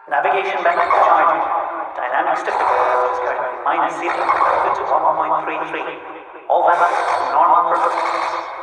Navigation method charging. Dynamic difficulty is currently -0 to 1.33. All weather, normal purpose.